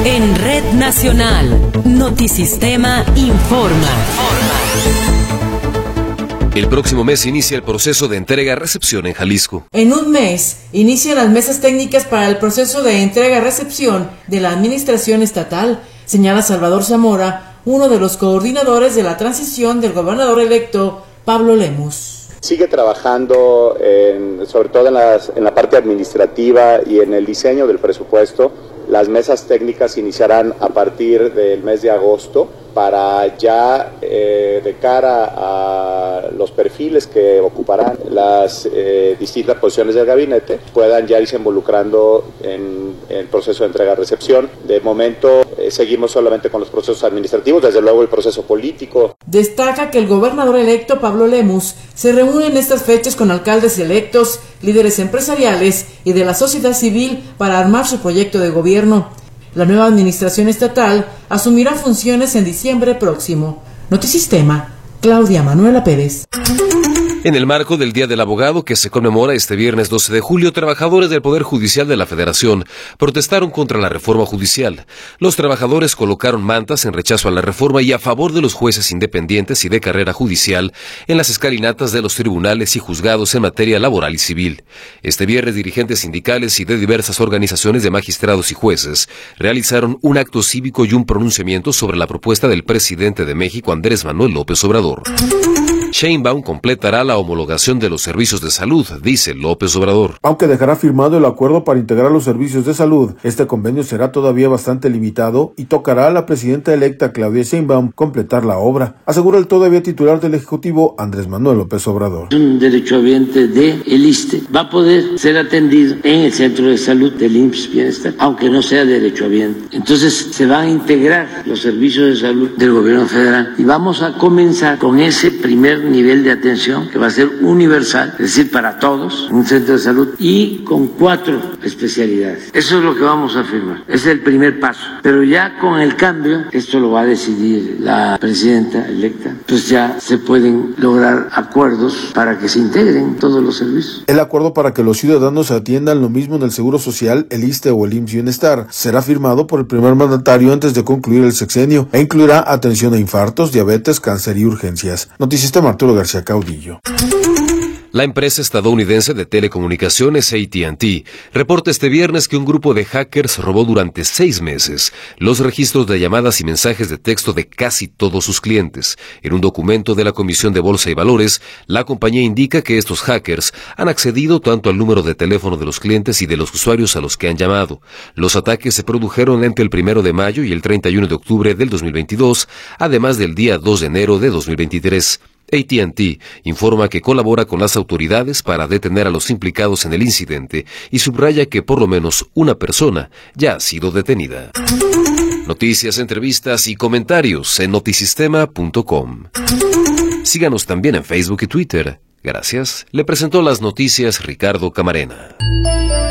En Red Nacional, Notisistema informa. El próximo mes inicia el proceso de entrega-recepción en Jalisco. En un mes inician las mesas técnicas para el proceso de entrega-recepción de la administración estatal, señala Salvador Zamora, uno de los coordinadores de la transición del gobernador electo Pablo Lemus. Sigue trabajando sobre todo en la parte administrativa y en el diseño del presupuesto. Las mesas técnicas iniciarán a partir del mes de agosto para ya de cara a los perfiles que ocuparán las distintas posiciones del gabinete puedan ya irse involucrando en el proceso de entrega-recepción. De momento seguimos solamente con los procesos administrativos, desde luego el proceso político. Destaca que el gobernador electo Pablo Lemus se reúne en estas fechas con alcaldes electos, líderes empresariales y de la sociedad civil para armar su proyecto de gobierno. La nueva administración estatal asumirá funciones en diciembre próximo. Notisistema, Claudia Manuela Pérez. En el marco del Día del Abogado, que se conmemora este viernes 12 de julio, trabajadores del Poder Judicial de la Federación protestaron contra la reforma judicial. Los trabajadores colocaron mantas en rechazo a la reforma y a favor de los jueces independientes y de carrera judicial en las escalinatas de los tribunales y juzgados en materia laboral y civil. Este viernes, dirigentes sindicales y de diversas organizaciones de magistrados y jueces realizaron un acto cívico y un pronunciamiento sobre la propuesta del presidente de México, Andrés Manuel López Obrador. Sheinbaum completará la homologación de los servicios de salud, dice López Obrador. Aunque dejará firmado el acuerdo para integrar los servicios de salud, este convenio será todavía bastante limitado y tocará a la presidenta electa Claudia Sheinbaum completar la obra, asegura el todavía titular del Ejecutivo Andrés Manuel López Obrador. Un derechohabiente del ISSSTE va a poder ser atendido en el centro de salud del IMSS Bienestar, aunque no sea derechohabiente. Entonces se van a integrar los servicios de salud del gobierno federal y vamos a comenzar con ese primer nivel de atención que va a ser universal, es decir, para todos, un centro de salud y con 4 especialidades. Eso es lo que vamos a firmar. Ese es el primer paso. Pero ya con el cambio, esto lo va a decidir la presidenta electa, pues ya se pueden lograr acuerdos para que se integren todos los servicios. El acuerdo para que los ciudadanos atiendan lo mismo en el Seguro Social, el ISSSTE o el IMSS Bienestar será firmado por el primer mandatario antes de concluir el sexenio e incluirá atención a infartos, diabetes, cáncer y urgencias. Notisistema Arturo García Caudillo. La empresa estadounidense de telecomunicaciones AT&T reporta este viernes que un grupo de hackers robó durante 6 meses los registros de llamadas y mensajes de texto de casi todos sus clientes. En un documento de la Comisión de Bolsa y Valores, la compañía indica que estos hackers han accedido tanto al número de teléfono de los clientes y de los usuarios a los que han llamado. Los ataques se produjeron entre el 1 de mayo y el 31 de octubre del 2022, además del día 2 de enero de 2023. AT&T informa que colabora con las autoridades para detener a los implicados en el incidente y subraya que por lo menos una persona ya ha sido detenida. Noticias, entrevistas y comentarios en notisistema.com. Síganos también en Facebook y Twitter. Gracias. Le presentó las noticias Ricardo Camarena.